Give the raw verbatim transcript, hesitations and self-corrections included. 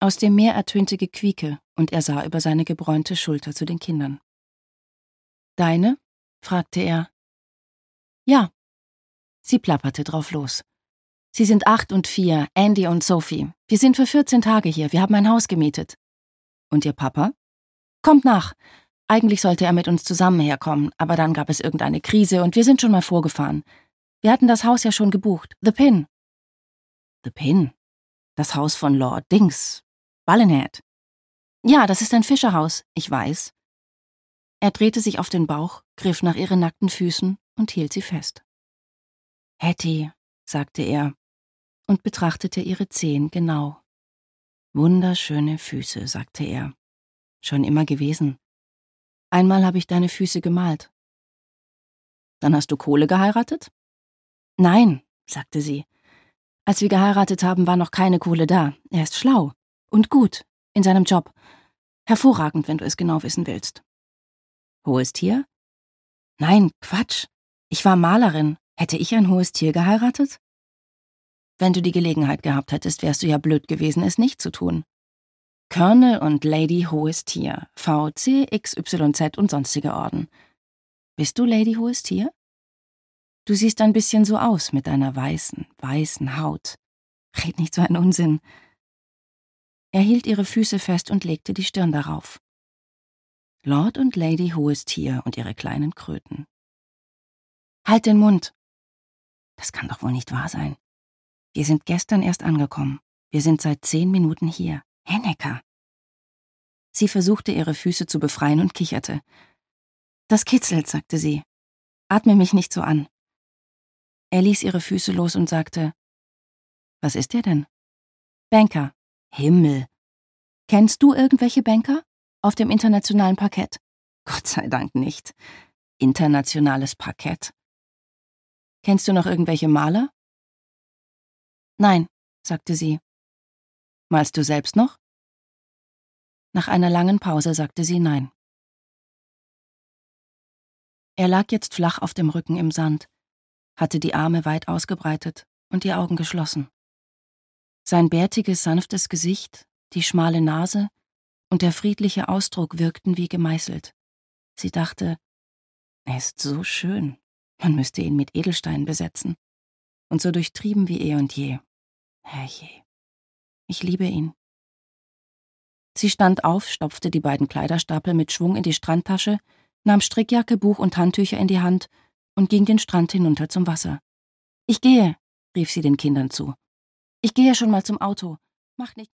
Aus dem Meer ertönte Gequieke, und er sah über seine gebräunte Schulter zu den Kindern. »Deine?« fragte er. »Ja.« Sie plapperte drauf los. »Sie sind acht und vier, Andy und Sophie. Wir sind für vierzehn Tage hier, wir haben ein Haus gemietet.« »Und Ihr Papa?« »Kommt nach. Eigentlich sollte er mit uns zusammen herkommen, aber dann gab es irgendeine Krise und wir sind schon mal vorgefahren. Wir hatten das Haus ja schon gebucht. The Pin.« »The Pin? Das Haus von Lord Dings. Ballenhead.« »Ja, das ist ein Fischerhaus, ich weiß.« Er drehte sich auf den Bauch, griff nach ihren nackten Füßen und hielt sie fest. »Hattie«, sagte er und betrachtete ihre Zehen genau. »Wunderschöne Füße«, sagte er. »Schon immer gewesen. Einmal habe ich deine Füße gemalt.« »Dann hast du Kohle geheiratet?« »Nein«, sagte sie. »Als wir geheiratet haben, war noch keine Kohle da. Er ist schlau und gut in seinem Job. Hervorragend, wenn du es genau wissen willst.« »Hohes Tier?« »Nein, Quatsch. Ich war Malerin. Hätte ich ein hohes Tier geheiratet?« »Wenn du die Gelegenheit gehabt hättest, wärst du ja blöd gewesen, es nicht zu tun. Colonel und Lady Hohes Tier, V C, X Y Z und sonstige Orden. Bist du Lady Hohes Tier? Du siehst ein bisschen so aus mit deiner weißen, weißen Haut. Red nicht so einen Unsinn.« Er hielt ihre Füße fest und legte die Stirn darauf. Lord und Lady Hohes Tier und ihre kleinen Kröten. »Halt den Mund!« »Das kann doch wohl nicht wahr sein. Wir sind gestern erst angekommen. Wir sind seit zehn Minuten hier. Hennecker!« Sie versuchte, ihre Füße zu befreien und kicherte. »Das kitzelt«, sagte sie. »Atme mich nicht so an.« Er ließ ihre Füße los und sagte, »Was ist er denn?« »Banker.« »Himmel! Kennst du irgendwelche Banker? Auf dem internationalen Parkett?« »Gott sei Dank nicht. Internationales Parkett. Kennst du noch irgendwelche Maler?« »Nein«, sagte sie. »Malst du selbst noch?« Nach einer langen Pause sagte sie nein. Er lag jetzt flach auf dem Rücken im Sand, hatte die Arme weit ausgebreitet und die Augen geschlossen. Sein bärtiges, sanftes Gesicht, die schmale Nase und der friedliche Ausdruck wirkten wie gemeißelt. Sie dachte, er ist so schön, man müsste ihn mit Edelsteinen besetzen. Und so durchtrieben wie eh und je. Herrje, ich liebe ihn. Sie stand auf, stopfte die beiden Kleiderstapel mit Schwung in die Strandtasche, nahm Strickjacke, Buch und Handtücher in die Hand und ging den Strand hinunter zum Wasser. »Ich gehe«, rief sie den Kindern zu. »Ich gehe schon mal zum Auto. Mach nicht